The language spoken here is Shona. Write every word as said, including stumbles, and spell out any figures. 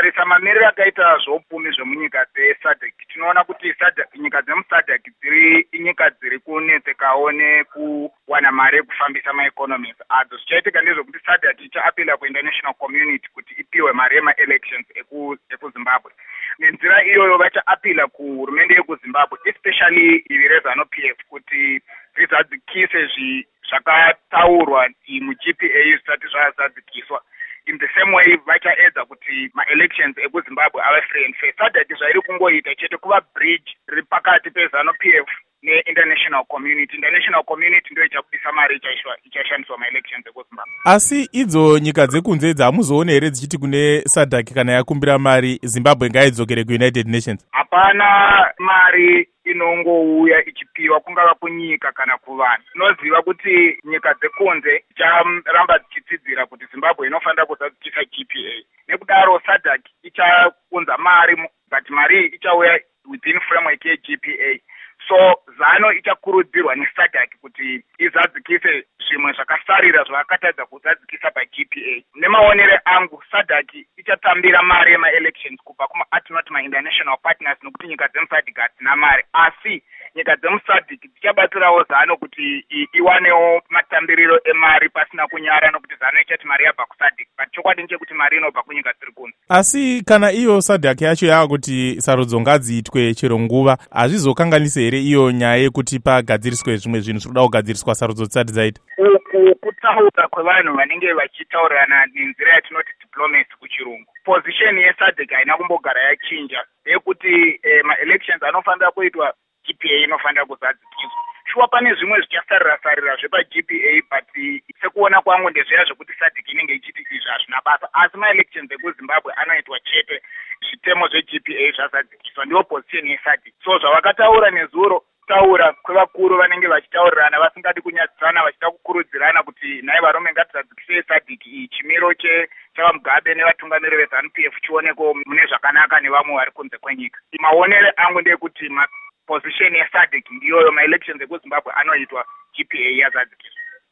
tikatarisa mamiriro akaita zvoupfumi zvemunyika dzesadek tinoona kuti nyika dzemusadek dziri inyika dziri kunetsekawo nekuwana mari yekufambisa maeconomies adzo. Zvichaitika ndezvekuti sadek ichaapila kuinternational community kuti ipiwe mari yemaelections ekuzimbabwe. Nenzira iyoyo vachaapila kuhurumende yekuzimbabwe especially ivi rezanu P F kuti rizadzikise zvakataurwa mu-G P A zvisati zvazadzikiswa. In the same way vachaedza kuti ma-elections ekuzimbabwe ave free and fair. sadek zvairi kungoita chete kuva bridge riri pakati pezanu P F ne-international community. International community ndio ichabudisa mari ichashandiswa ma-elections ekuzimbabwe. Asi idzo nyika dzekunze dzamuzoona here dzichiti kune sadek kana yakumbira mari Zimbabwe ngaidzokere kuUnited Nations? Hapana mari inongouya ichipiwa kungava kunyika kana kuvanhu. Tinoziva kuti nyika dzekunze dzicharamba dzichitsidzira kuti Zimbabwe inofanira kuzadzikisa G P A. Nekudaro sadek ichaunza mari but mari ichauya within framework ye-G P A. So zano ichakurudzirwa nesadek kuti izadzikise zvimwe zvakasarira zvakatadza kuzadzikisa pa-G P A. Nemaonere angu sadek ichatambira mari yema-elections kubva kuma-atinoti ma-international partners nokuti nyika dzemusadek hadzina mari. Asi nyika dzemusadek dzichabatsirawo zano kuti iwanewo matambiriro emari pasina kunyara nokuti zano ichati mari yabva kusadek but chokwadi ndechekuti mari inobva kunyika dziri kunze. Asi kana iyo sadek yacho yava kuti sarudzo ngadziitwe chero nguva, hazvizokanganise here iyo nyaya yekuti pagadziriswe zvimwe zvinhu zvinoda kugadziriswa sarudzo dzisati dzaita? Uku kutaura kwevanhu vanenge vachitaurirana nenzira yatinoti diplomacy kuchirungu. Position yesadek haina kumbogara yachinja yekuti eh, ma-elections anofanira kuitwa G P A inofanira kuzadzikiswa. Shuwa pane zvimwe zvichasarira sarira zvepa-G P A but sekuona kwangu ndezviya zvekuti sadek inenge ichiti izvi hazvina basa. Asi ma-elections ekuzimbabwe anoitwa chete zvitemo zve-G P A zvazadzikiswa. Ndiyo position yesadek. So zvavakataura nezuro taura kwevakuru vanenge vachitaurirana vasingadi kunyadzisana vachida kukurudzirana kuti nhai varume ngatizadzikisei sadek iyi chimiro chavamugabe nevatungamiri vezanu P F chioneko mune zvakanaka nevamwe vari kunze kwenyika. Maonere angu ndeyekuti position yesadek ndiyoyo ma-elections ekuzimbabwe anoitwa G P A yazadzikiswa.